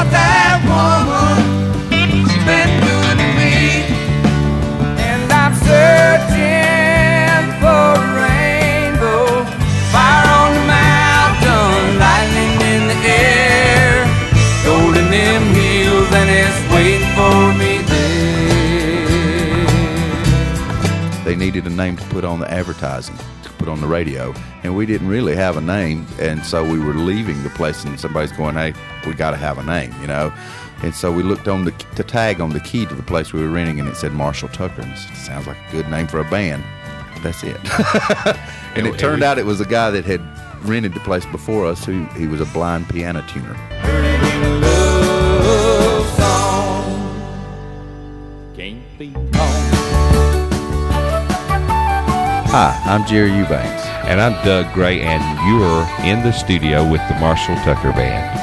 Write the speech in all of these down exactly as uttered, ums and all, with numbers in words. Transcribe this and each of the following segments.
what that woman she's been doing to me. And I'm searching for a rainbow, fire on the mountain, lightning in the air, gold in them hills, and it's waiting for me there. They needed a name to put on the advertising, to put on the radio, and we didn't really have a name, and so we were leaving the place, and somebody's going, hey, we got to have a name, you know. And so we looked on the, the tag on the key to the place we were renting, and it said Marshall Tucker, and it sounds like a good name for a band. That's it. And it turned out it was a guy that had rented the place before us, who he was a blind piano tuner. Love song can't be home. Hi, I'm Jerry Eubanks. And I'm Doug Gray, and you're in the studio with the Marshall Tucker Band.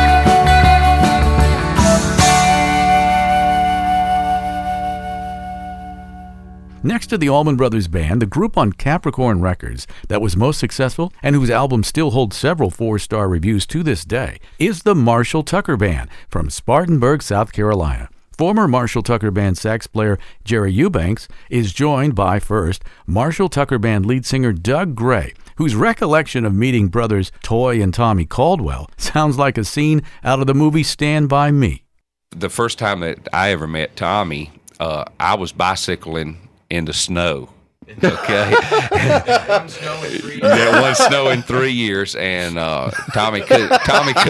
Next to the Allman Brothers Band, the group on Capricorn Records that was most successful and whose album still holds several four-star reviews to this day is the Marshall Tucker Band from Spartanburg, South Carolina. Former Marshall Tucker Band sax player Jerry Eubanks is joined by, first, Marshall Tucker Band lead singer Doug Gray, whose recollection of meeting brothers Toy and Tommy Caldwell sounds like a scene out of the movie Stand By Me. The first time that I ever met Tommy, uh, I was bicycling in the snow. Okay. One snow in three years. Yeah, one snow in three years, and uh, Tommy could Tommy could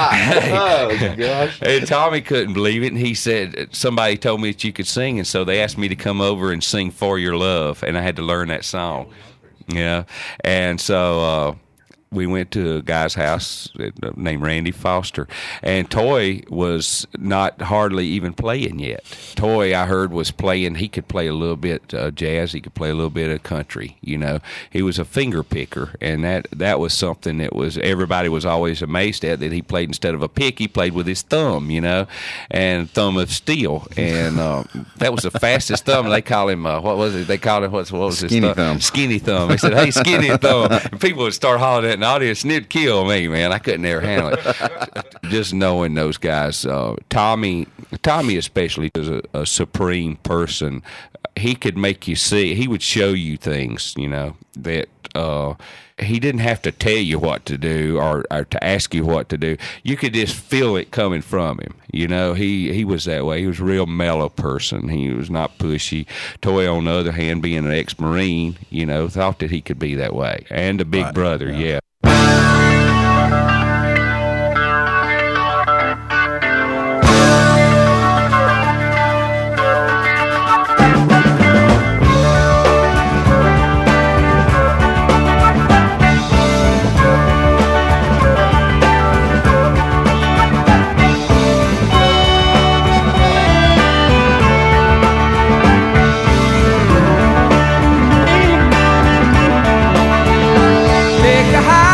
Oh gosh! And Tommy couldn't believe it, and he said somebody told me that you could sing, and so they asked me to come over and sing "For Your Love," and I had to learn that song. Yeah, and so uh, we went to a guy's house named Randy Foster, and Toy was not hardly even playing yet. Toy, I heard, was playing. He could play a little bit uh, jazz. He could play a little bit of country. You know, he was a finger picker, and that that was something that was everybody was always amazed at. That he played instead of a pick, he played with his thumb. You know, and thumb of steel, and uh, that was the fastest thumb. They call him uh, what was it? They called him what, what was his skinny thumb? thumb? Skinny thumb. They said, "Hey, skinny thumb." And people would start hollering at the audience, and it'd kill me, man. I couldn't ever handle it. Just knowing those guys, uh, Tommy, Tommy especially is a, a supreme person. He could make you see. He would show you things, you know, that uh, he didn't have to tell you what to do or, or to ask you what to do. You could just feel it coming from him. You know, he, he was that way. He was a real mellow person. He was not pushy. Toy, on the other hand, being an ex-Marine, you know, thought that he could be that way. And a big Right. brother, Yeah. yeah. Take a high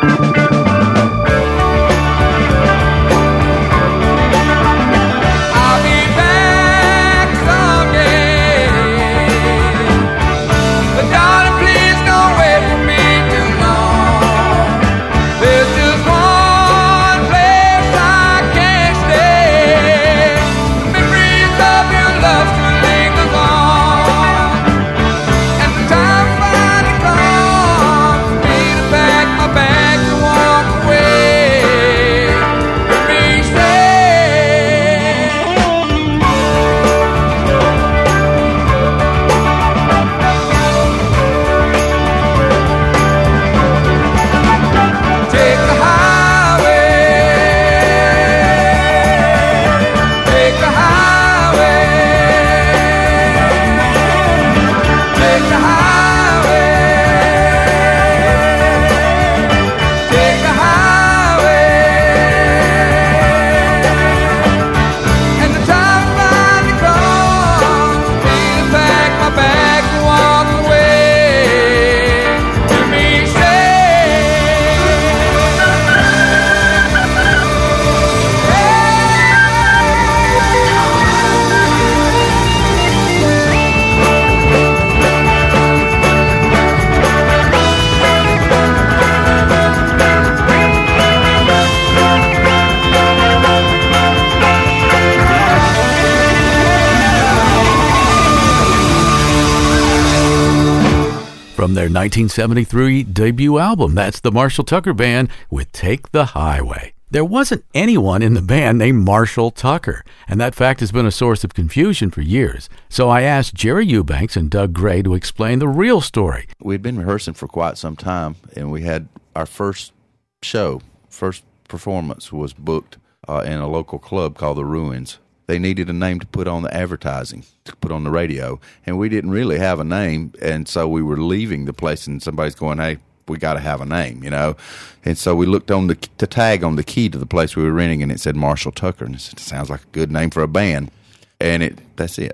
From their nineteen seventy-three debut album, that's the Marshall Tucker Band with Take the Highway. There wasn't anyone in the band named Marshall Tucker, and that fact has been a source of confusion for years. So I asked Jerry Eubanks and Doug Gray to explain the real story. We'd been rehearsing for quite some time, and we had our first show, first performance was booked uh, in a local club called The Ruins. They needed a name to put on the advertising, to put on the radio, and we didn't really have a name, and so we were leaving the place, and somebody's going, hey, we got to have a name, you know. And so we looked on the, the tag on the key to the place we were renting, and it said Marshall Tucker, and it said, sounds like a good name for a band. And it that's it.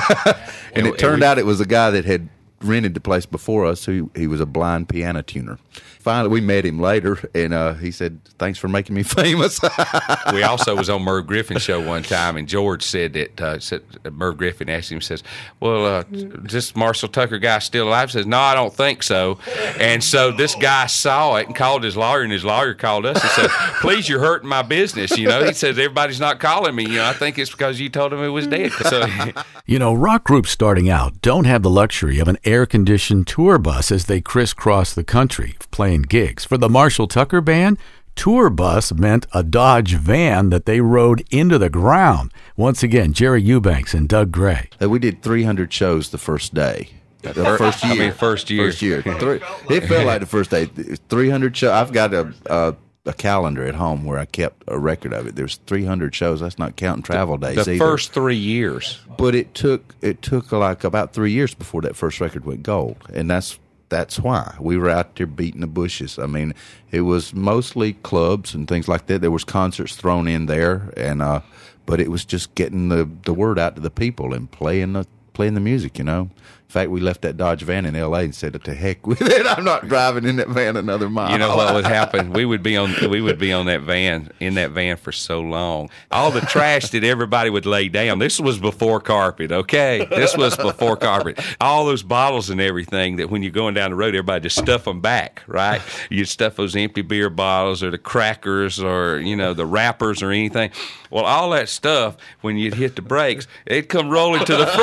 And it turned out it was a guy that had rented the place before us. Who he was a blind piano tuner. Finally, we met him later, and uh, he said, "Thanks for making me famous." We also was on Merv Griffin's show one time, and George said that uh, said, Merv Griffin asked him, says, "Well, uh, is this Marshall Tucker guy still alive?" He says, "No, I don't think so." And so this guy saw it and called his lawyer, and his lawyer called us and said, "Please, you're hurting my business." You know, he says, "Everybody's not calling me. You know, I think it's because you told him it was dead." So, you know, rock groups starting out don't have the luxury of an air-conditioned tour bus as they crisscross the country playing gigs. For the Marshall Tucker Band, tour bus meant a Dodge van that they rode into the ground. Once again, Jerry Eubanks and Doug Gray. We did three hundred shows the first day. The first year. I mean, first year. First year. Three, it felt like the first day. three hundred shows. I've got a, a a calendar at home where I kept a record of it. There's three hundred shows. That's not counting travel days the either. first three years. But it took it took like about three years before that first record went gold, and that's that's why we were out there beating the bushes. I mean, it was mostly clubs and things like that. There was concerts thrown in there, and uh, but it was just getting the, the word out to the people and playing the playing the music. You know. In fact, we left that Dodge van in L A and said, "To heck with it! I'm not driving in that van another mile." You know what would happen? We would be on we would be on that van in that van for so long. All the trash that everybody would lay down. This was before carpet, okay? This was before carpet. All those bottles and everything that when you're going down the road, everybody just stuff them back, right? You'd stuff those empty beer bottles or the crackers or you know the wrappers or anything. Well, all that stuff when you'd hit the brakes, it'd come rolling to the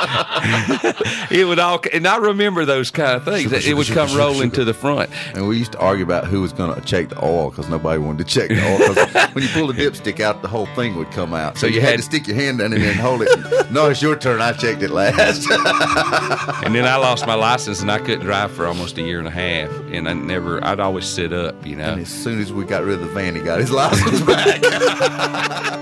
front. It would all, and I remember those kind of things. It would come rolling to the front. And we used to argue about who was going to check the oil because nobody wanted to check the oil. 'Cause when you pull the dipstick out, the whole thing would come out. So, so you, you had, had to stick your hand in it and hold it. No, it's your turn. I checked it last. And then I lost my license and I couldn't drive for almost a year and a half. And I never, I'd always sit up, you know. And as soon as we got rid of the van, he got his license back.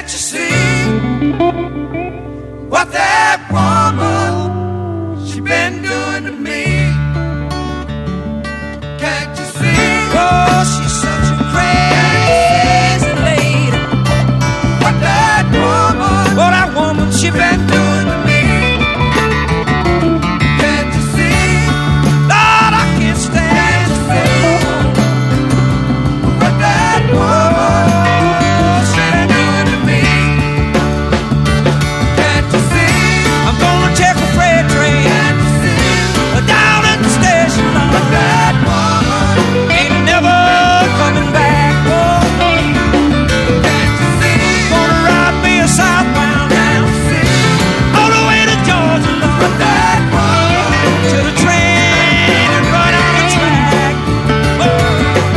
you see what that woman, she been doing to me? Can't you see? Oh, she's such a crazy lady. What that woman, what that woman, she been doing to me? Can't you see? Lord, I can't stand to see what that woman, she been doing to me. Can't you see? I'm gonna check a freight train. Can't you see? Down at the station. But that woman ain't never coming back. Oh, can't you see? Gonna ride me a southbound. Can't you see? All the way to Georgia. But that woman till the train and run out the track. Oh.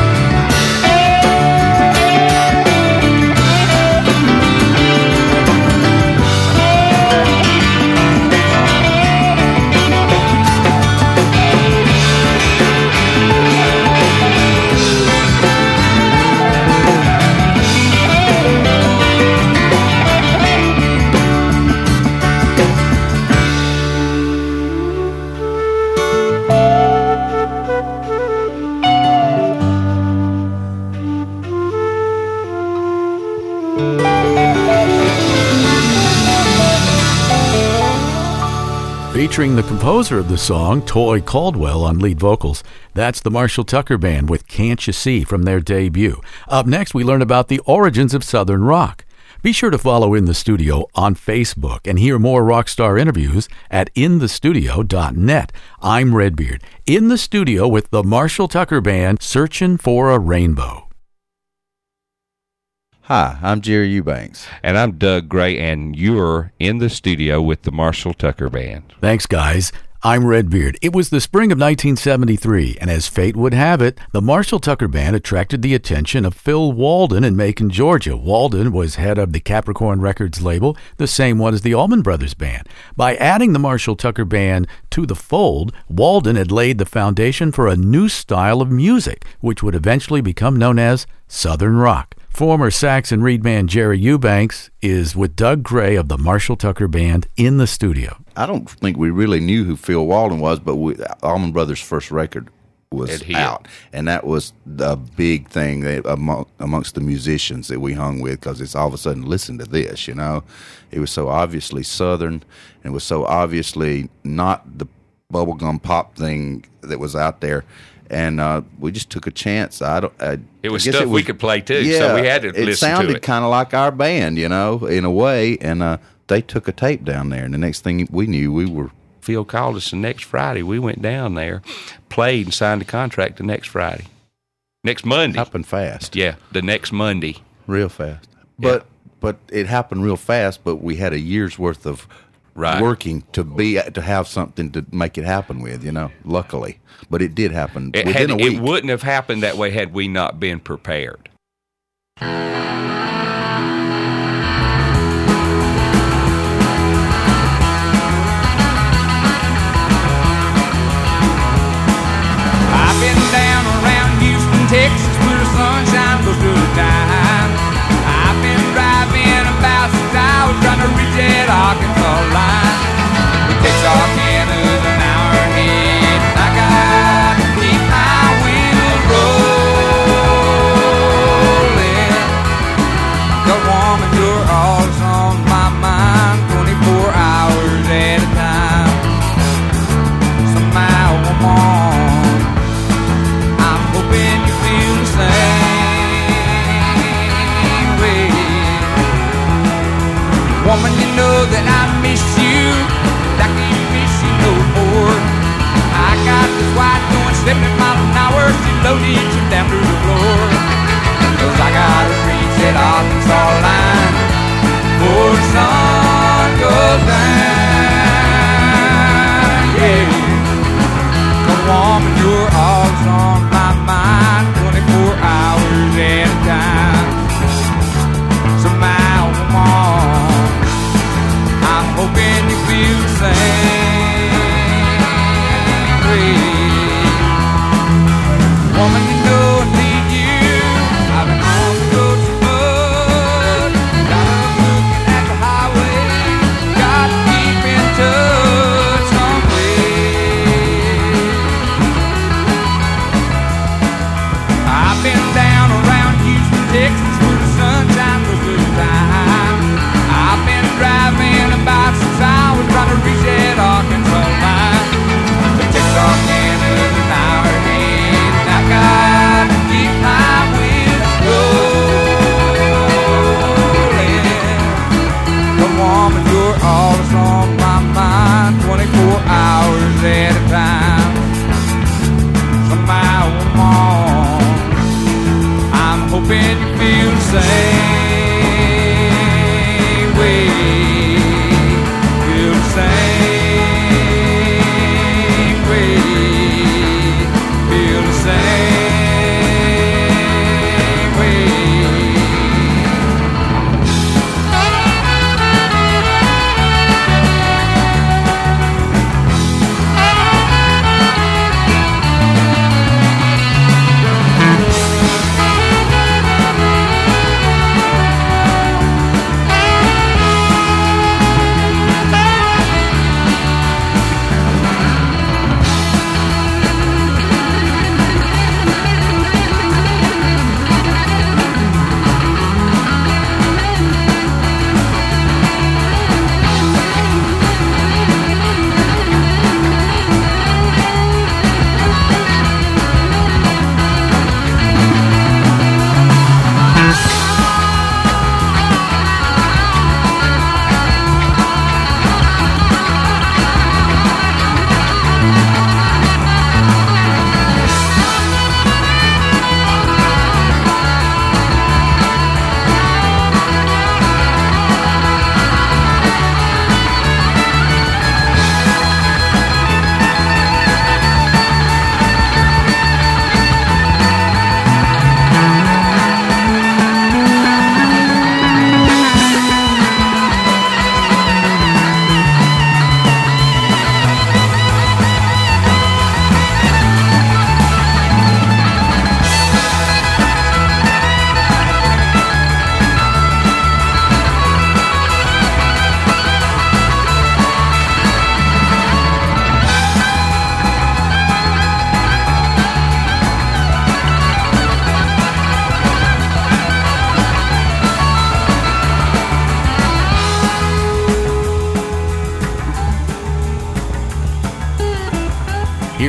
Featuring the composer of the song, Toy Caldwell, on lead vocals. That's the Marshall Tucker Band with Can't You See from their debut. Up next, we learn about the origins of Southern rock. Be sure to follow In the Studio on Facebook and hear more rock star interviews at in the studio dot net. I'm Redbeard, in the studio with the Marshall Tucker Band, searching for a rainbow. Hi, I'm Jerry Eubanks. And I'm Doug Gray, and you're in the studio with the Marshall Tucker Band. Thanks, guys. I'm Redbeard. It was the spring of nineteen seventy-three, and as fate would have it, the Marshall Tucker Band attracted the attention of Phil Walden in Macon, Georgia. Walden was head of the Capricorn Records label, the same one as the Allman Brothers Band. By adding the Marshall Tucker Band to the fold, Walden had laid the foundation for a new style of music, which would eventually become known as Southern rock. Former sax and reed man Jerry Eubanks is with Doug Gray of the Marshall Tucker Band in the studio. I don't think we really knew who Phil Walden was, but we, Allman Brothers' first record was out, and that was the big thing that among, amongst the musicians that we hung with, because it's all of a sudden, listen to this, you know. It was so obviously Southern, and it was so obviously not the bubblegum pop thing that was out there. And uh, we just took a chance. I don't. I, it was I stuff it was, we could play too, yeah, so we had to it listen to it. It sounded kind of like our band, you know, in a way. And uh, they took a tape down there, and the next thing we knew, we were. Phil called us the next Friday. We went down there, played, and signed a contract the next Friday, next Monday. Happened fast. Yeah, the next Monday. Real fast. But yeah. but it happened real fast. But we had a year's worth of. Right. Working to be to have something to make it happen with, you know. Luckily, but it did happen it within had, a week. It wouldn't have happened that way had we not been prepared. I've been down around Houston, Texas, where the sunshine goes through the time. I've been driving about six hours trying to reach that Arkansas line. It takes all Canada an hour ahead, and I got to keep my wheels rolling. The woman, you're always on my mind, twenty-four hours at a time. Somehow, woman, I'm hoping you feel the same way. Woman, you know that I miss you, I can't miss you no more. I got this wife going seventy miles an hour, she loaded you down to the floor. Cause I gotta reach that Arkansas line before the sun goes down. Yeah, come woman, you're always on my mind, twenty-four hours at a time. Somehow, woman, I'm hoping you feel the same way. Woman, you know I need you. I've been on the road so much.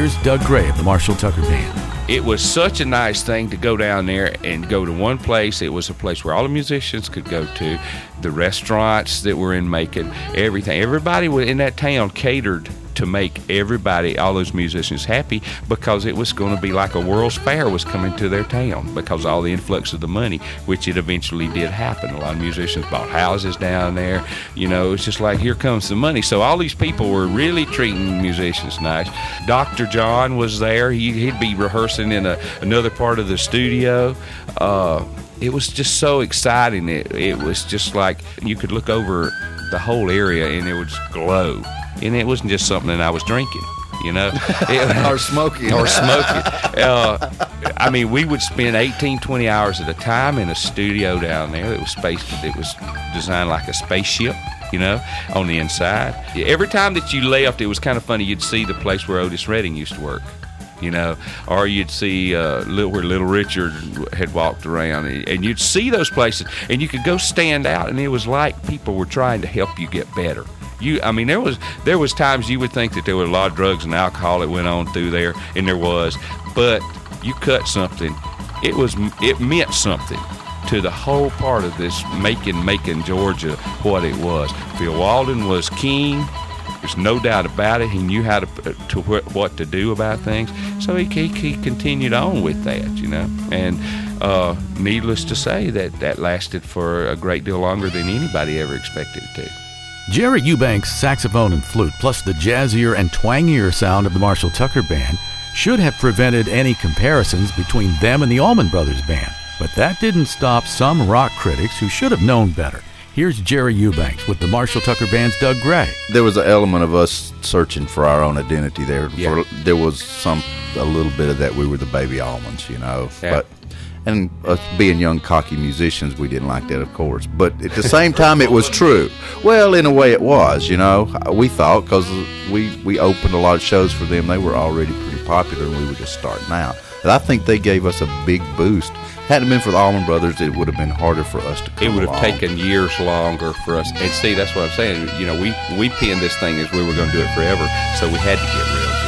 Here's Doug Gray of the Marshall Tucker Band. It was such a nice thing to go down there and go to one place. It was a place where all the musicians could go to, the restaurants that were in Macon, everything. Everybody in that town catered to make everybody, all those musicians, happy, because it was going to be like a World's Fair was coming to their town because of all the influx of the money, which it eventually did happen. A lot of musicians bought houses down there. You know, it's just like, here comes the money. So all these people were really treating musicians nice. Doctor John was there. He, he'd be rehearsing in a, another part of the studio. Uh, it was just so exciting. It, it was just like you could look over the whole area and it would just glow. And it wasn't just something that I was drinking, you know. It, or smoking. Or smoking. Uh, I mean, we would spend eighteen, twenty hours at a time in a studio down there that was space, that was designed like a spaceship, you know, on the inside. Every time that you left, it was kind of funny. You'd see the place where Otis Redding used to work, you know, or you'd see uh, little, where Little Richard had walked around, and you'd see those places, and you could go stand out, and it was like people were trying to help you get better. You, I mean, there was there was times you would think that there were a lot of drugs and alcohol that went on through there, and there was, but you cut something, it was it meant something to the whole part of this making Macon, Georgia, what it was. Phil Walden was king. There's no doubt about it. He knew how to to what to do about things, so he he, he continued on with that, you know. And uh, needless to say, that that lasted for a great deal longer than anybody ever expected it to. Jerry Eubanks' saxophone and flute, plus the jazzier and twangier sound of the Marshall Tucker Band, should have prevented any comparisons between them and the Allman Brothers Band. But that didn't stop some rock critics who should have known better. Here's Jerry Eubanks with the Marshall Tucker Band's Doug Gray. There was an element of us searching for our own identity there. Yeah. For, there was some a little bit of that. We were the baby Allmans, you know. Yeah. But and us being young, cocky musicians, we didn't like that, of course. But at the same time, it was true. Well, in a way, it was, you know. We thought, because we, we opened a lot of shows for them, they were already pretty popular, and we were just starting out. And I think they gave us a big boost. Hadn't it been for the Allman Brothers, it would have been harder for us to come It would have along. taken years longer for us. And see, that's what I'm saying. You know, we, we pinned this thing as we were going to do it forever, so we had to get real good.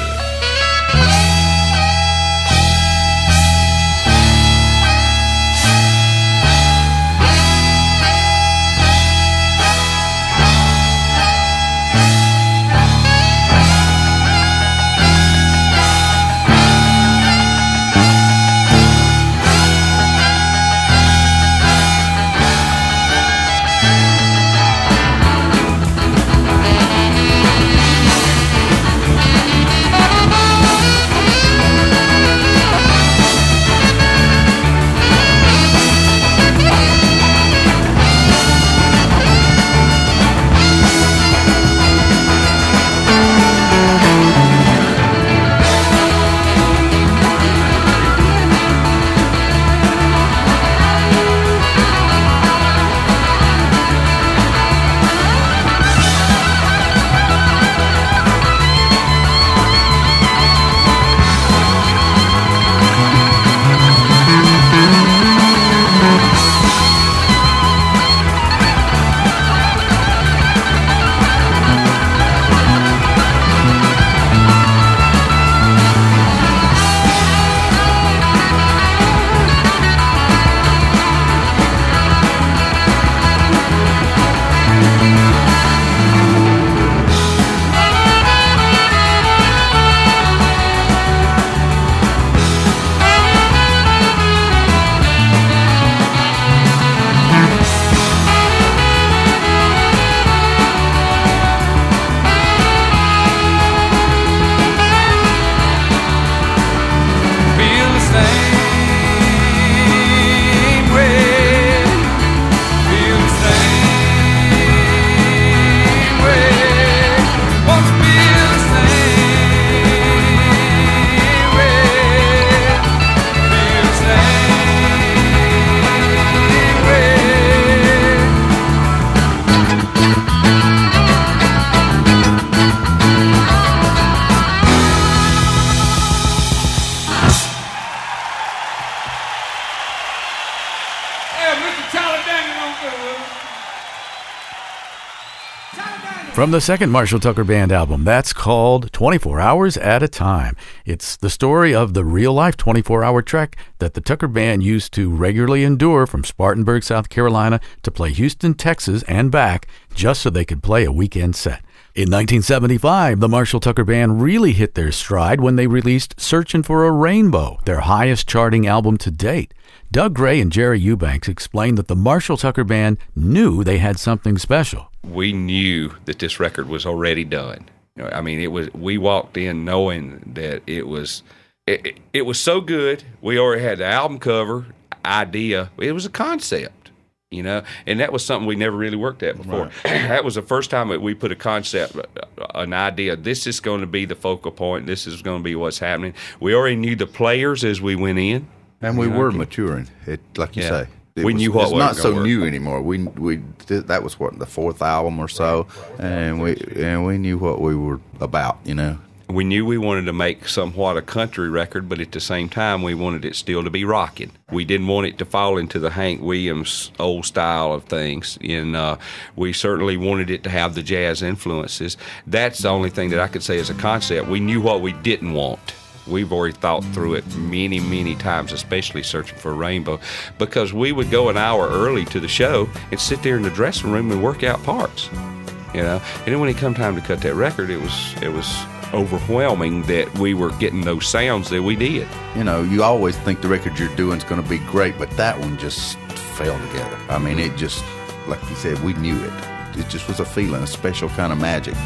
From the second Marshall Tucker Band album, that's called twenty-four hours at a Time. It's the story of the real-life twenty-four hour trek that the Tucker Band used to regularly endure from Spartanburg, South Carolina, to play Houston, Texas, and back, just so they could play a weekend set. In nineteen seventy-five, the Marshall Tucker Band really hit their stride when they released Searching for a Rainbow, their highest charting album to date. Doug Gray and Jerry Eubanks explained that the Marshall Tucker Band knew they had something special. We knew that this record was already done. You know, I mean, it was. We walked in knowing that it was. It, it, it was so good. We already had the album cover idea. It was a concept, you know, and that was something we never really worked at before. Right. That was the first time that we put a concept, an idea. This is going to be the focal point. This is going to be what's happening. We already knew the players as we went in, and we you know, were maturing. It, like you yeah. say. It we was, knew what it's was not so work. new anymore. We we did, that was what the fourth album or so, and we and we knew what we were about. You know, we knew we wanted to make somewhat a country record, but at the same time, we wanted it still to be rocking. We didn't want it to fall into the Hank Williams old style of things, and uh, we certainly wanted it to have the jazz influences. That's the only thing that I could say as a concept. We knew what we didn't want. We've already thought through it many, many times, especially Searching for a Rainbow, because we would go an hour early to the show and sit there in the dressing room and work out parts, you know. And then when it come time to cut that record, it was it was overwhelming that we were getting those sounds that we did. You know, you always think the record you're doing is going to be great, but that one just fell together. I mean, it just, like you said, we knew it. It just was a feeling, a special kind of magic.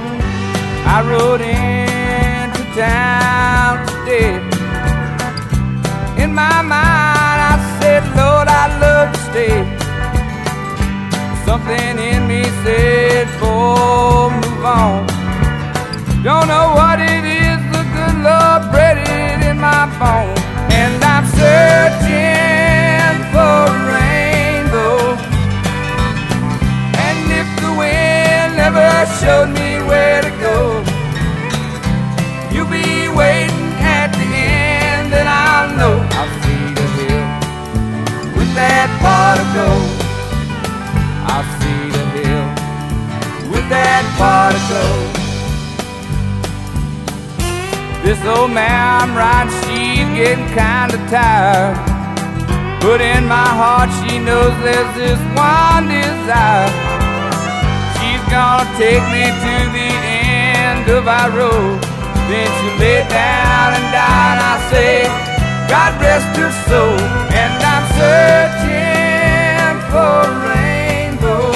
I rode into town today. In my mind I said, Lord, I'd love to stay. Something in me said, boy, move on. Don't know what it is, the good Lord bred it in my bones. And I'm searching for a rainbow. And if the wind never showed me where to go, you'll be waiting at the end, and I'll know I'll see the hill with that pot of gold. I'll see the hill with that pot of gold. This old man I'm riding, she's getting kinda tired, but in my heart she knows there's this one desire. She's gonna take me to the end of our road, then she lay down and die, and I say, God rest her soul. And I'm searching for a rainbow,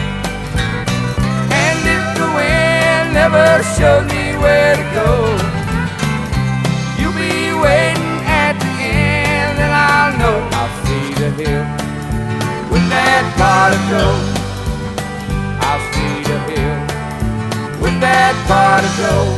and if the wind never showed me where to go, you'll be waiting at the end, and I'll know I'll see the hill with that pot of gold. I'll see the hill with that pot of gold.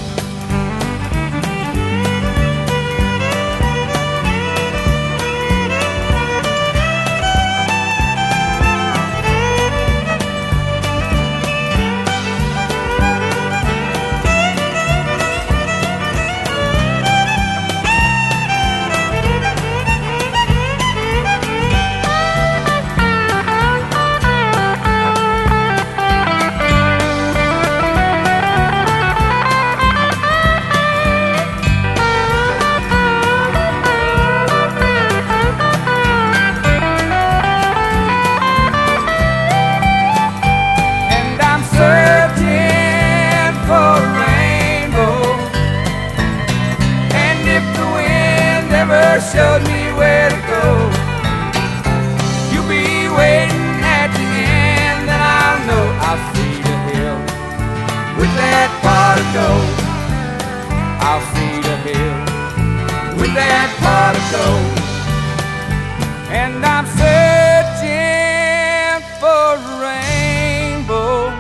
Showed me where to go, you'll be waiting at the end, and I'll know I'll see the hill with that pot of gold. I'll see the hill with that pot of gold. And I'm searching for a rainbow,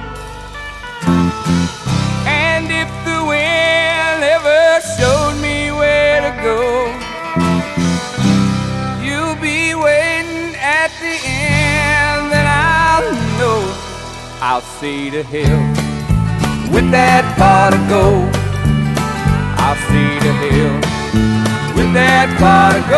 and if the wind ever showed me where to go, at the end, then I'll know I'll see the hill with that pot of gold. I'll see the hill with that pot of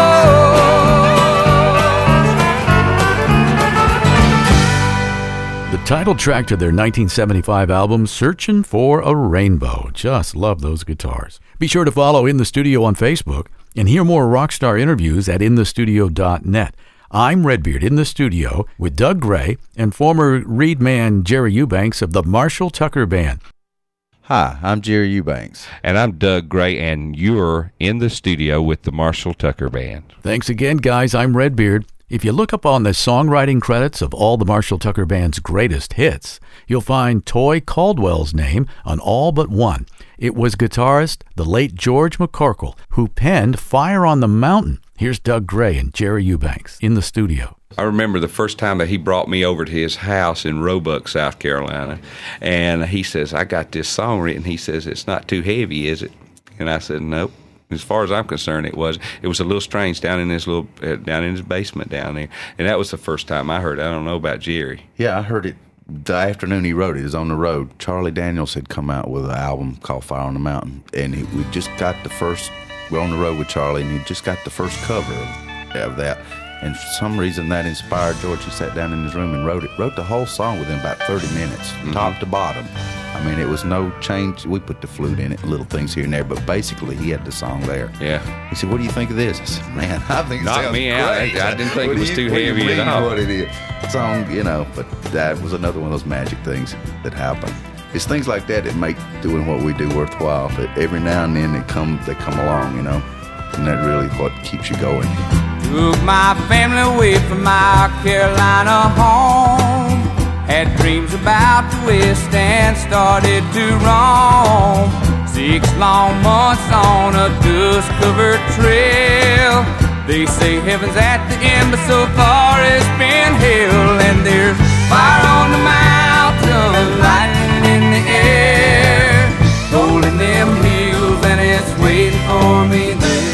gold. title track to their nineteen seventy-five album, Searching for a Rainbow. Just love those guitars. Be sure to follow In the Studio on Facebook and hear more Rockstar interviews at in the studio dot net. I'm Redbeard in the studio with Doug Gray and former Reed man Jerry Eubanks of the Marshall Tucker Band. Hi, I'm Jerry Eubanks. And I'm Doug Gray, and you're in the studio with the Marshall Tucker Band. Thanks again, guys. I'm Redbeard. If you look up on the songwriting credits of all the Marshall Tucker Band's greatest hits, you'll find Toy Caldwell's name on all but one. It was guitarist, the late George McCorkle, who penned Fire on the Mountain. Here's Doug Gray and Jerry Eubanks in the studio. I remember the first time that he brought me over to his house in Roebuck, South Carolina, and he says, I got this song written. He says, it's not too heavy, is it? And I said, nope. As far as I'm concerned, it was. It was a little strange down in his little, uh, down in his basement down there, and that was the first time I heard it. I don't know about Jerry. Yeah, I heard it the afternoon he wrote it. It was on the road. Charlie Daniels had come out with an album called Fire on the Mountain, and he, we just got the first. We're on the road with Charlie, and he just got the first cover of, of that. And for some reason, that inspired George. He sat down in his room and wrote it. Wrote the whole song within about thirty minutes, mm-hmm. top to bottom. I mean, it was no change. We put the flute in it, little things here and there, but basically, he had the song there. Yeah. He said, "What do you think of this?" I said, "Man, I think it Knocked sounds me great. out. I, I didn't think What it was you- too what do you heavy at mean all." What it is, song, you know." But that was another one of those magic things that happen. It's things like that that make doing what we do worthwhile. But every now and then, they come, they come along, you know, and that really what keeps you going. Took my family away from my Carolina home. Had dreams about the West and started to roam. Six long months on a dust-covered trail. They say heaven's at the end, but so far it's been hell. And there's fire on the mountain, lightning in the air, gold in them hills, and it's waiting for me there.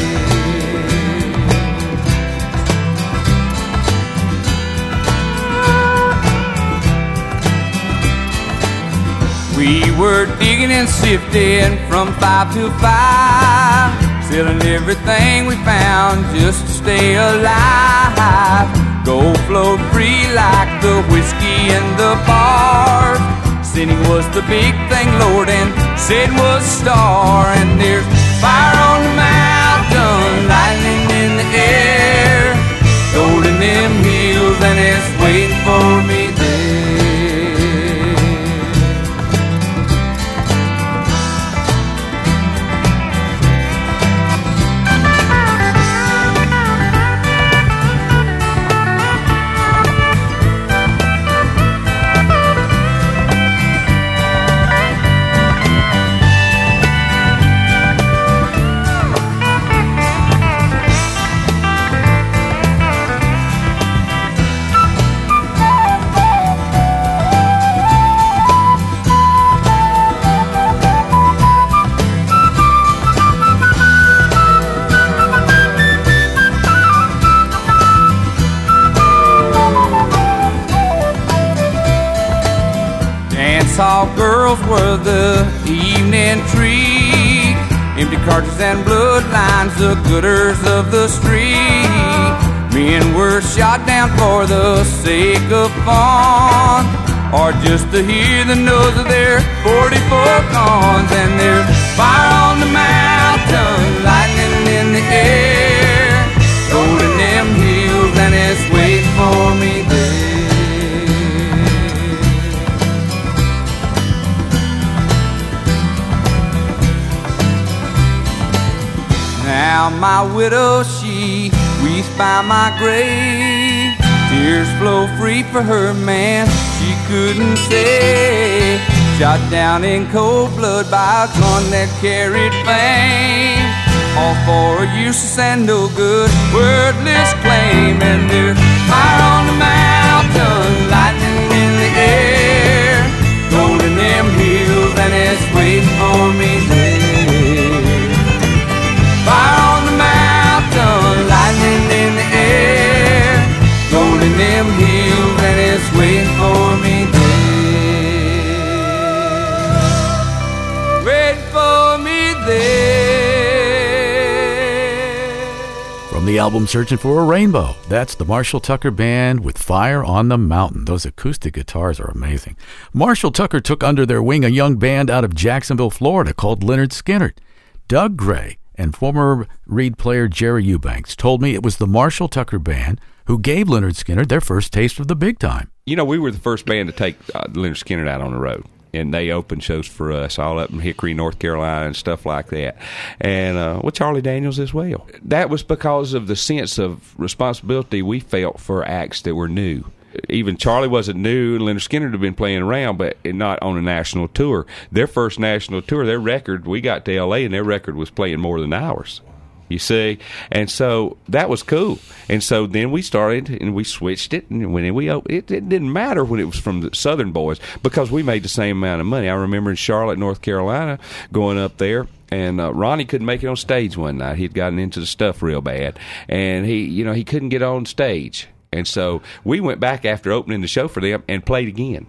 We were digging and sifting from five to five, selling everything we found just to stay alive. Gold flowed free like the whiskey in the bars. Sinning was the big thing, Lord, and sin was a star. And there's fire on the mountain, lightning in the air, gold in them hills, and it's waiting for me there. All girls were the evening treat, empty cartridges and bloodlines, the gooders of the street. Men were shot down for the sake of fun, or just to hear the noise of their forty-four guns. And there's fire on the mountain, lightning in the air, gold in them hills, and it's waiting for me there. Now my widow, she weeps by my grave. Tears flow free for her man she couldn't save. Shot down in cold blood by a gun that carried fame, all for a useless and no good, wordless claim. And there's fire on the mountain, lightning in the air, gold in them hills, and it's waiting for me there. Fire on the mountain, lightning in the air, gold in them hills, and it's waiting for me there. Waiting for me there. From the album album Searching for a Rainbow. That's the Marshall Tucker Band with Fire on the Mountain. Those acoustic guitars are amazing. Marshall Tucker took under their wing a young band out of Jacksonville, Florida called Lynyrd Skynyrd. Doug Gray and former Reed player Jerry Eubanks told me it was the Marshall Tucker Band who gave Lynyrd Skynyrd their first taste of the big time. You know, we were the first band to take uh, Lynyrd Skynyrd out on the road. And they opened shows for us all up in Hickory, North Carolina, and stuff like that. And uh, with Charlie Daniels as well. That was because of the sense of responsibility we felt for acts that were new. Even Charlie wasn't new, and Lynyrd Skynyrd had been playing around, but not on a national tour. Their first national tour, their record, we got to L A, and their record was playing more than ours. You see, and so that was cool. And so then we started and we switched it, and when we it, it didn't matter when it was from the Southern boys because we made the same amount of money. I remember in Charlotte, North Carolina, going up there. And uh, Ronnie couldn't make it on stage one night. He'd gotten into the stuff real bad, and he, you know, he couldn't get on stage. And so we went back after opening the show for them and played again.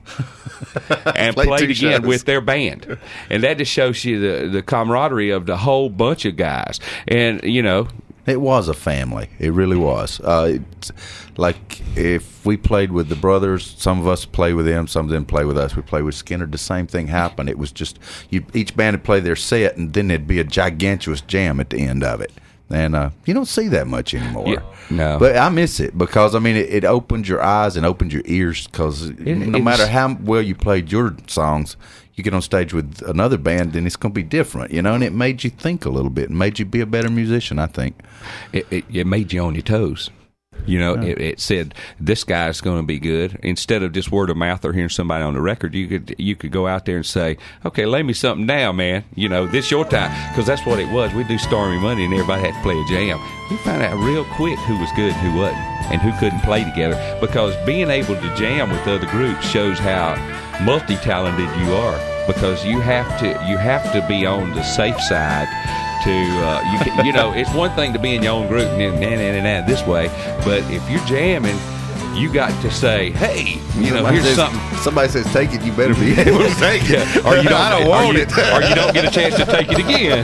and Played played two again shows. with their band. And that just shows you the, the camaraderie of the whole bunch of guys. And, you know, It was a family. It really was. Uh, it's like if we played with the brothers, some of us play with them, some of them play with us. We play with Skynyrd. The same thing happened. It was just you, each band would play their set, and then there'd be a gigantuous jam at the end of it. And uh, you don't see that much anymore. Yeah, no. But I miss it because, I mean, it, it opened your eyes and opened your ears because no it matter was- how well you played your songs, you get on stage with another band and it's going to be different, you know, and it made you think a little bit and made you be a better musician, I think. it, it, it made you on your toes. You know, it, it said this guy's going to be good. Instead of just word of mouth or hearing somebody on the record, you could you could go out there and say, "Okay, lay me something down, man. You know, this your time." Because that's what it was. We do Stormy Monday, and everybody had to play a jam. We found out real quick who was good and who wasn't, and who couldn't play together. Because being able to jam with other groups shows how multi-talented you are. Because you have to you have to be on the safe side. To uh, you, can, you know, it's one thing to be in your own group and nah, nah, nah, nah, this way, but if you're jamming, you got to say, "Hey, you know, Somebody here's says- something." Somebody says, "Take it," you better be able to take it. Yeah, or you don't, I don't or want you, it. or you don't get a chance to take it again.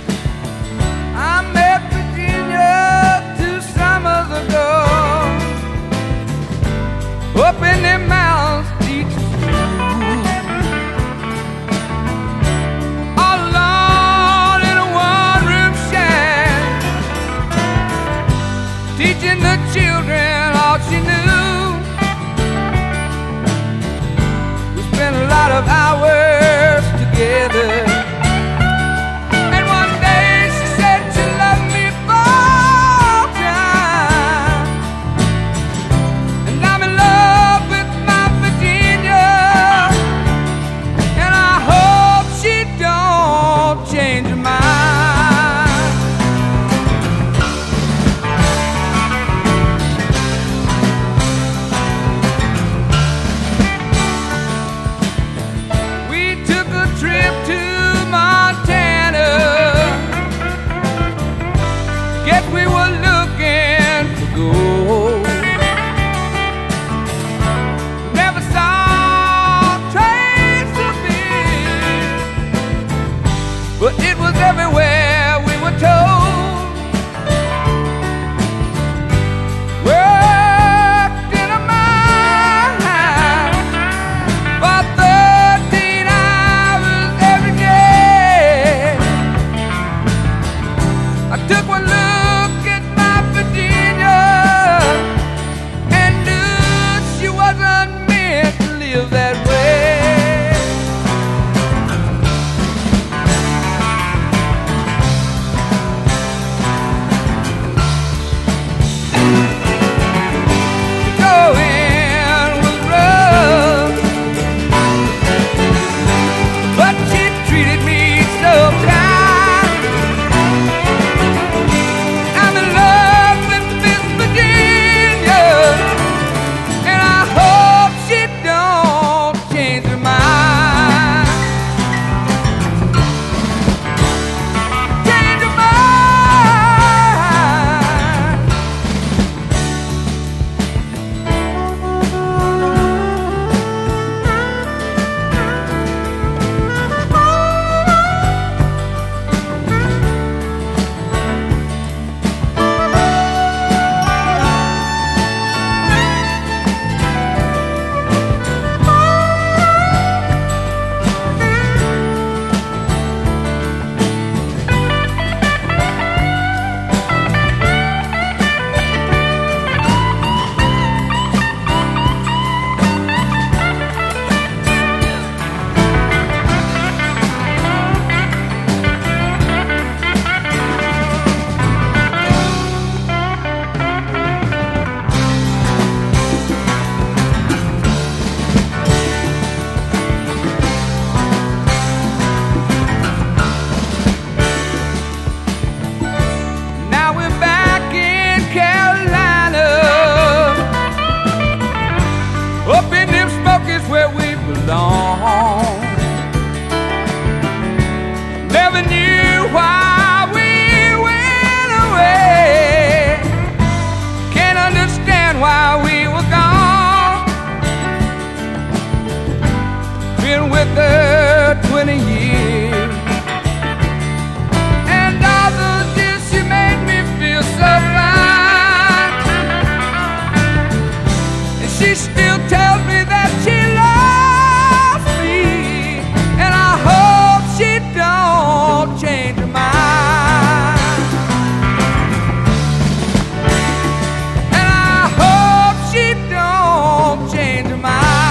I met Virginia two summers ago, up in them mountains, teaching school. All alone in a one-room shack, teaching the children all she knew. We spent a lot of hours together. And one day she said she loved me full time. And I'm in love with my Virginia. And I hope she don't change her mind. We took a trip to Montana. Guess we were looking for gold. Never saw a trace of it, but it was everywhere we were told. Worked in a mine for thirteen hours every day. I took one look at my Virginia and knew she wasn't meant to live that way. Going was rough, but she treated me so kind. I'm in love with Miss Virginia, and I hope she don't She still tells me that she loves me, and I hope she don't change her mind. And I hope she don't change her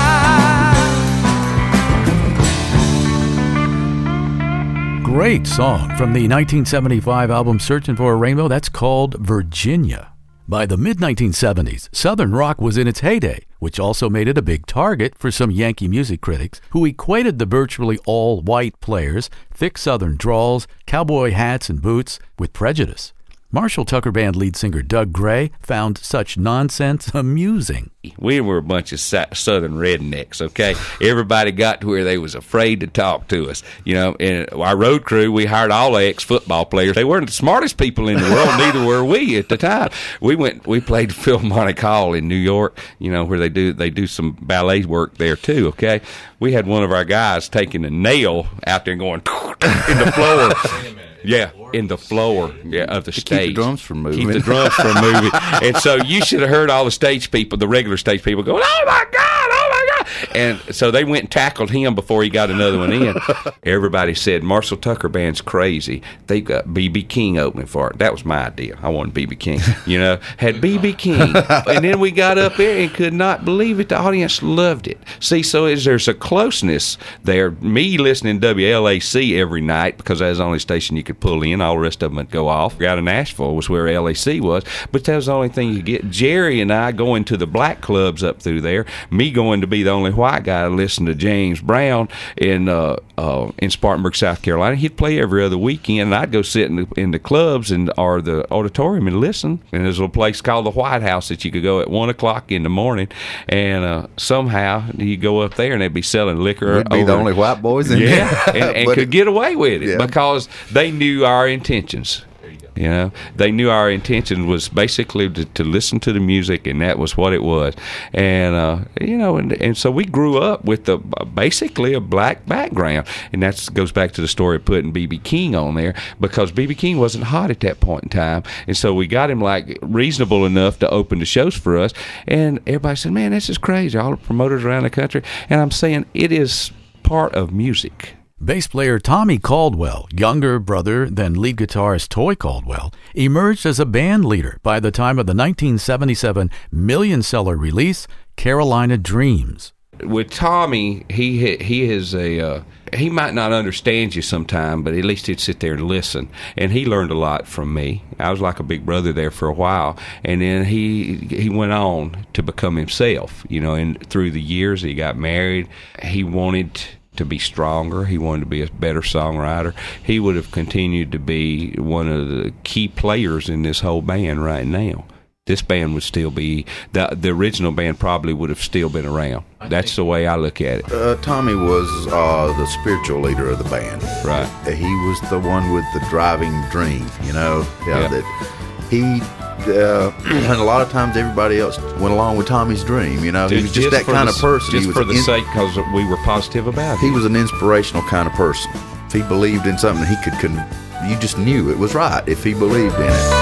mind. Great song from the nineteen seventy-five album Searching for a Rainbow. That's called Virginia. By the mid nineteen seventies, Southern rock was in its heyday, which also made it a big target for some Yankee music critics who equated the virtually all-white players, thick Southern drawls, cowboy hats and boots with prejudice. Marshall Tucker Band lead singer Doug Gray found such nonsense amusing. We were a bunch of Southern rednecks, okay? Everybody got to where they was afraid to talk to us. You know, and our road crew, we hired all the ex-football players. They weren't the smartest people in the world, neither were we at the time. We went, we played Philharmonic Hall in New York, you know, where they do they do some ballet work there too, okay? We had one of our guys taking a nail out there and going in the floor. Yeah, in the floor yeah, of the to stage. Keep the drums from moving. Keep the drums from moving. And so you should have heard all the stage people, the regular stage people, going, "Oh my God, oh my God!" And so they went and tackled him before he got another one in. Everybody said, Marshall Tucker Band's crazy. They've got B B King opening for it. That was my idea. I wanted B B King. You know, had B B King. And then we got up there and could not believe it. The audience loved it. See, so is there's a closeness there. Me listening to W L A C every night, because that was the only station you could pull in. All the rest of them would go off. Out of Nashville was where L A C was, but that was the only thing you get. Jerry and I going to the black clubs up through there. Me going to be the only white guy to listen to James Brown in uh, uh, in Spartanburg, South Carolina. He'd play every other weekend, and I'd go sit in the, in the clubs and or the auditorium and listen. And there's a little place called the White House that you could go at one o'clock in the morning, and uh, somehow you go up there and they'd be selling liquor. We'd be over, the only white boys in yeah, there. and, and But could it- get away with it Yeah. because they knew our intentions. You know, they knew our intention was basically to, to listen to the music, and that was what it was. And uh, you know, and, and so we grew up with the basically a black background, and that goes back to the story of putting B B King on there, because B B King wasn't hot at that point in time, and so we got him like reasonable enough to open the shows for us. And everybody said, "Man, this is crazy!" All the promoters around the country, and I'm saying it is part of music. Bass player Tommy Caldwell, younger brother than lead guitarist Toy Caldwell, emerged as a band leader by the time of the nineteen seventy-seven million-seller release, Carolina Dreams. With Tommy, he he is a uh, he might not understand you sometime, but at least he'd sit there and listen. And he learned a lot from me. I was like a big brother there for a while, and then he he went on to become himself. You know, and through the years, he got married. He wanted to be stronger. He wanted to be a better songwriter. He would have continued to be one of the key players in this whole band right now. This band would still be, the the original band probably would have still been around. That's the way I look at it. Uh, Tommy was uh, the spiritual leader of the band. Right. He was the one with the driving dream, you know. Yeah. Yeah. That he, uh, and a lot of times everybody else went along with Tommy's dream, you know. He was just, that for kind the- of person. Just he was for the in- sake, because we were positive about it. He was an inspirational kind of person. If he believed in something, he could, con- you just knew it was right if he believed in it.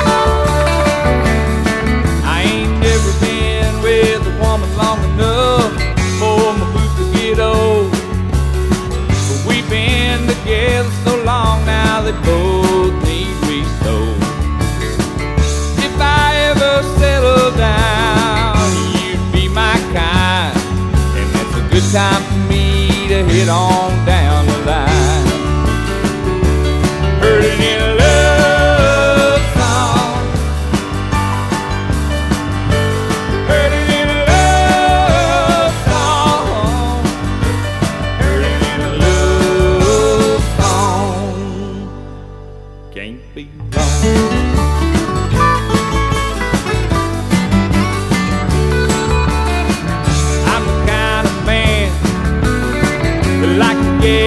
I ain't never been with a woman long enough for my boots to get old. But we've been together so long now that both need resold. If I ever settle down, you'd be my kind, and that's a good time for me to hit on down the line. Heard it in a love song. Heard it in a love song. Heard it in a love song. Can't be wrong. I'm the kind of man that like to get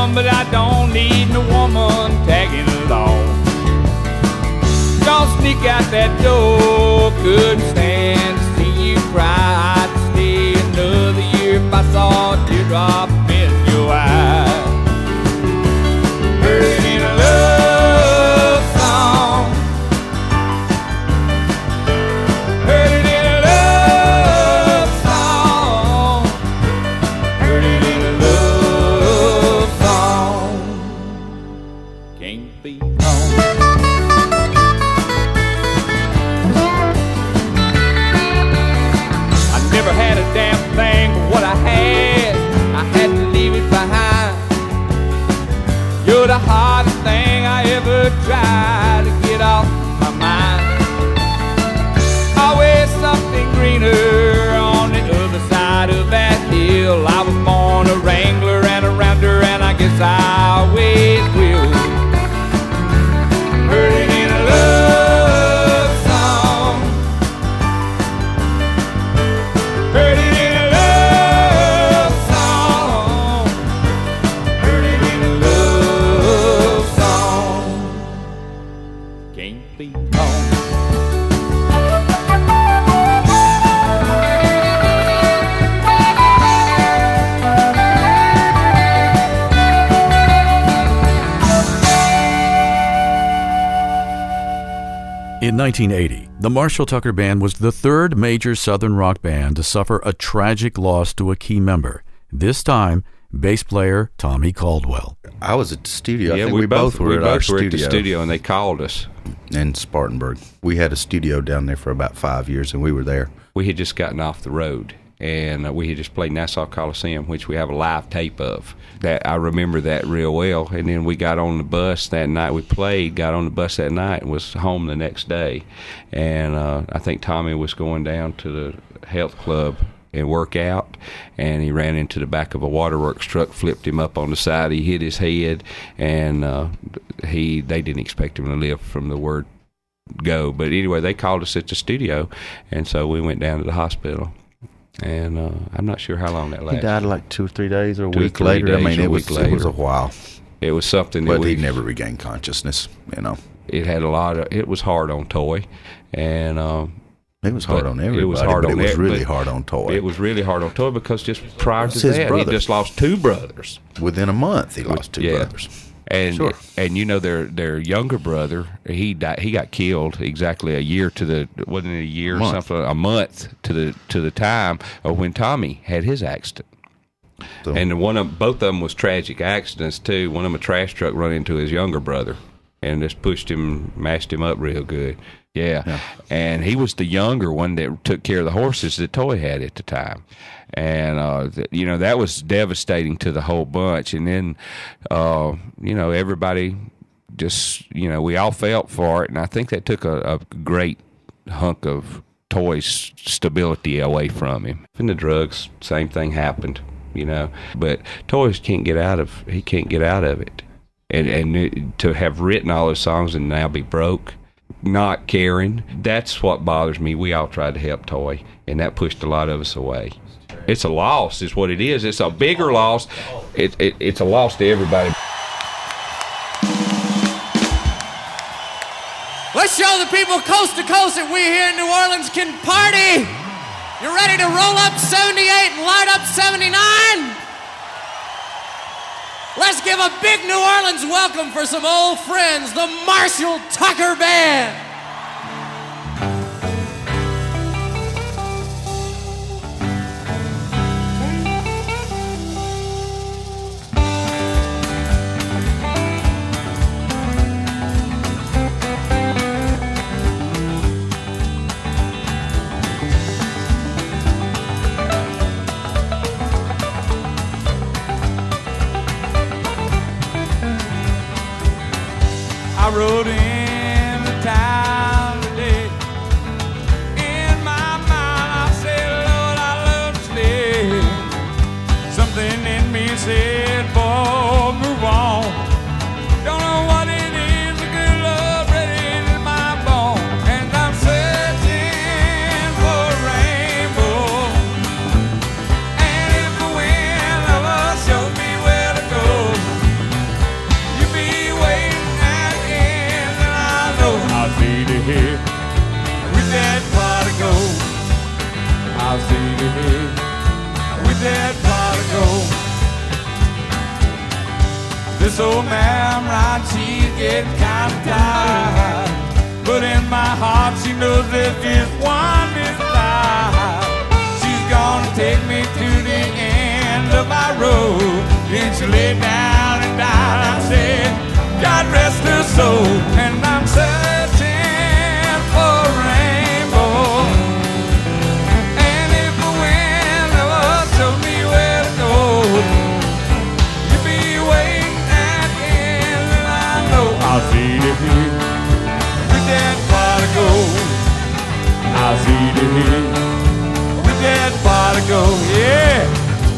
woman, but I don't need no woman tagging along. Don't sneak out that door, couldn't stand to see you cry. I'd stay another year if I saw a teardrop in your eye. Heard it in a love song, heard it in a love song, heard it in a love song. Can't be home. Never had a damn thing but what I had, I had to leave it behind. You're the hardest thing I ever tried to get off my mind. Always something greener on the other side of that hill. I was born a wrangler and a rounder, and I guess I always will. Heard it in a love song, heard it in a love song, heard it in a love song. Can't be home. In nineteen eighty, the Marshall Tucker Band was the third major Southern rock band to suffer a tragic loss to a key member, this time bass player Tommy Caldwell. I was at the studio. Yeah, I think we, we, both, were we at both our were studio at the studio, and they called us. in Spartanburg. We had a studio down there for about five years, and we were there. We had just gotten off the road, and uh, we had just played Nassau Coliseum, which we have a live tape of. That I remember that real well. And then we got on the bus that night. We played, got on the bus that night, and was home the next day. And uh, I think Tommy was going down to the health club and work out, and he ran into the back of a waterworks truck, flipped him up on the side. He hit his head, and uh, he they didn't expect him to live from the word go. But anyway, they called us at the studio, and so we went down to the hospital. And uh, I'm not sure how long that lasted. He died like two or three days or a Two or week three later. I days mean, or a it was, week it was later. a while. It was something that But we he never regained consciousness, you know. it had a lot of it was hard on Toy, and um, It was hard but on everybody, it was hard but on it was ev- really but hard on Toy. It was really hard on Toy because just prior It's to his that, brother. he just lost two brothers. Within a month, he lost two Yeah. brothers. And Sure. and you know their their younger brother, he died, he got killed exactly a year to the wasn't it a year or Month. something a month to the to the time of when Tommy had his accident. So, And one of both of them was tragic accidents too. One of them a trash truck run into his younger brother and just pushed him, mashed him up real good. Yeah. Yeah. And he was the younger one that took care of the horses that Toy had at the time. And, uh, th- you know, that was devastating to the whole bunch. And then, uh, you know, everybody just, you know, we all felt for it. And I think that took a, a great hunk of Toy's stability away from him. And the drugs, same thing happened, you know. But Toys can't get out of, he can't get out of it. And, and it- to have written all those songs and now be broke, not caring, that's what bothers me. We all tried to help Toy, and that pushed a lot of us away. It's a loss is what it is. It's a bigger loss. It, it, it's a loss to everybody. Let's show the people coast to coast that we here in New Orleans can party. You ready to roll up seventy-eight and light up seventy-nine? Let's give a big New Orleans welcome for some old friends, the Marshall Tucker Band. I rode into town today. In my mind, I said, Lord, I love to stay. Something in me said, boy, move on. Don't know what it is, a good love ready in my bone. And I'm searching for a rainbow. And if the wind ever shows me where to go, This old man right, she's getting kind of tired. But in my heart she knows there's just one desire. She's gonna take me to the end of my road. Then she lay down and died. I said, God rest her soul. And I'm searching for a rainbow. And if the wind ever showed me where to go, you'd be waiting at the end, and I know I'll see the hill with that pot of gold. I'll see the hill with that pot of gold, yeah.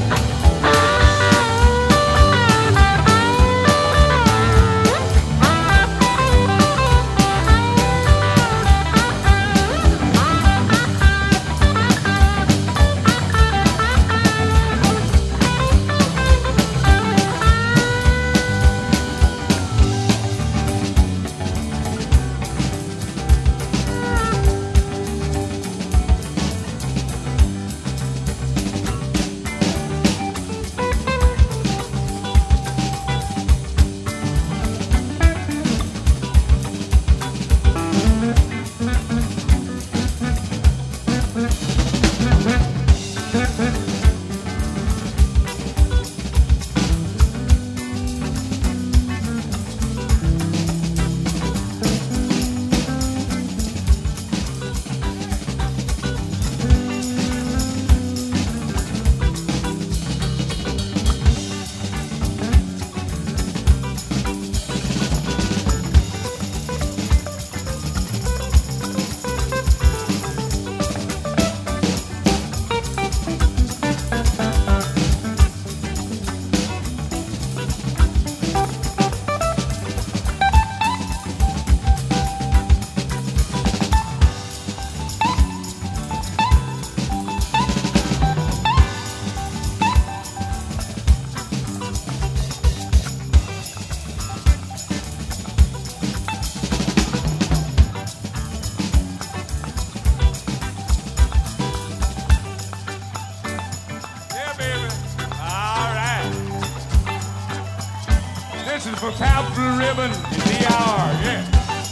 For Captain Ribbon in the hour, yeah.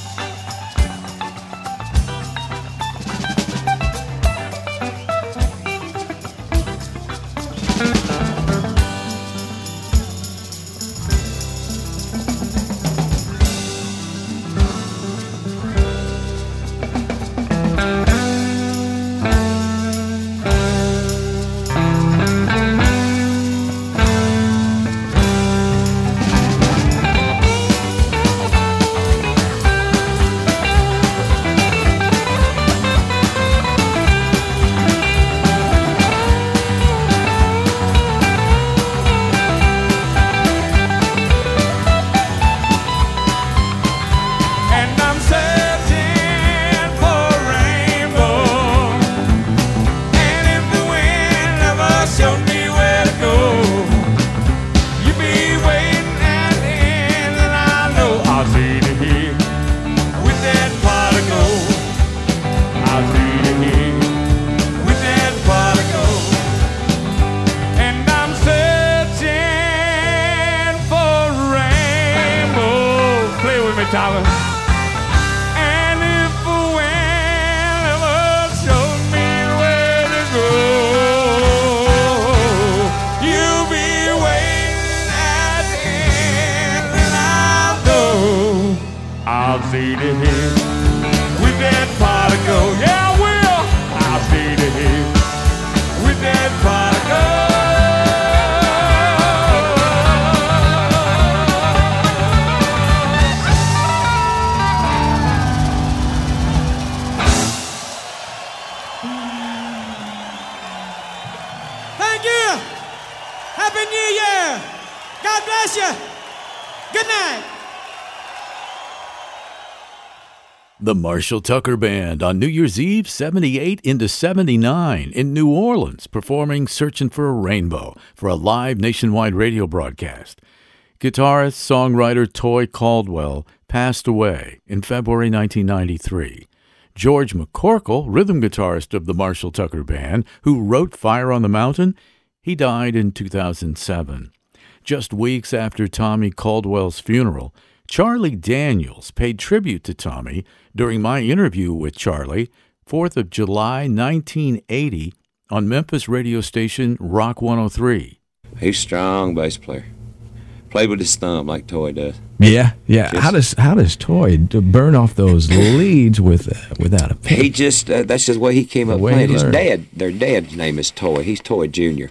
Tyler. And if the wind ever showed me where to go, you'll be waiting at the end, and I'll go. I'll see the hill with that pot of gold. Yeah, I will. I'll see the hill with that pot of gold. Happy New Year! God bless you! Good night! The Marshall Tucker Band on New Year's Eve, seventy-eight into seventy-nine in New Orleans, performing Searching for a Rainbow for a live nationwide radio broadcast. Guitarist, songwriter Toy Caldwell passed away in February nineteen ninety-three. George McCorkle, rhythm guitarist of the Marshall Tucker Band, who wrote Fire on the Mountain, he died in two thousand seven. Just weeks after Tommy Caldwell's funeral, Charlie Daniels paid tribute to Tommy during my interview with Charlie, fourth of July, nineteen eighty, on Memphis radio station Rock one oh three. He's a strong bass player. Played with his thumb like Toy does. Yeah, yeah. Just, how does how does Toy burn off those leads with uh, without a pick? He just uh, that's just the way he came The up way playing. he His learned. dad, their dad's name is Toy. He's Toy Junior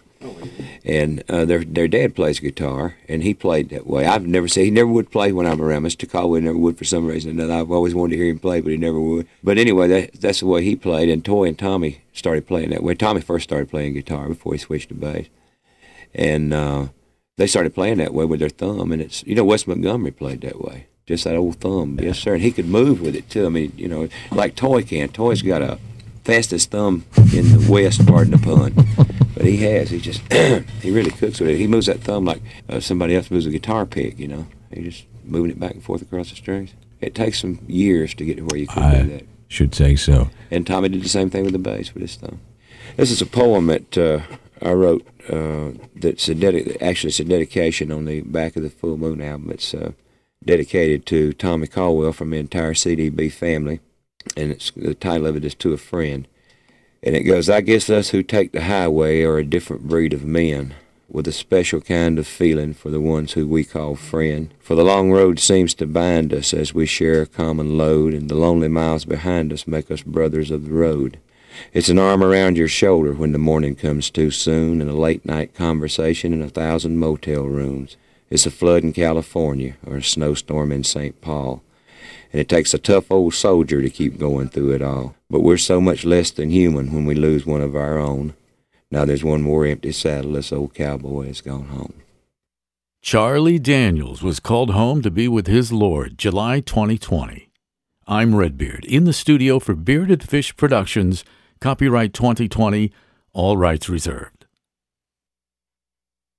And uh, their their dad plays guitar, and he played that way. I've never seen he never would play when I'm around. Mister Caldwell never would for some reason. And I've always wanted to hear him play, but he never would. But anyway, that, that's the way he played. And Toy and Tommy started playing that way. Tommy first started playing guitar before he switched to bass, and uh, they started playing that way with their thumb. And it's you know Wes Montgomery played that way, just that old thumb. Yes, sir. And he could move with it too. I mean, you know, like Toy can. Toy's got a fastest thumb in the West, pardon the pun. But he has. He just, he really cooks with it. He moves that thumb like uh, somebody else moves a guitar pick, you know. He just moving it back and forth across the strings. It takes some years to get to where you can do I that. should say so. And Tommy did the same thing with the bass with his thumb. This is a poem that uh, I wrote uh, that's a dedi- actually it's a dedication on the back of the Full Moon album. It's uh, dedicated to Tommy Caldwell from the entire C D B family. And it's the title of it is To a Friend. And it goes, I guess us who take the highway are a different breed of men, with a special kind of feeling for the ones who we call friend. For the long road seems to bind us as we share a common load, and the lonely miles behind us make us brothers of the road. It's an arm around your shoulder when the morning comes too soon, and a late-night conversation in a thousand motel rooms. It's a flood in California or a snowstorm in Saint Paul. And it takes a tough old soldier to keep going through it all. But we're so much less than human when we lose one of our own. Now there's one more empty saddle. This old cowboy has gone home. Charlie Daniels was called home to be with his Lord, July twenty twenty. I'm Redbeard, in the studio for Bearded Fish Productions, copyright twenty twenty, all rights reserved.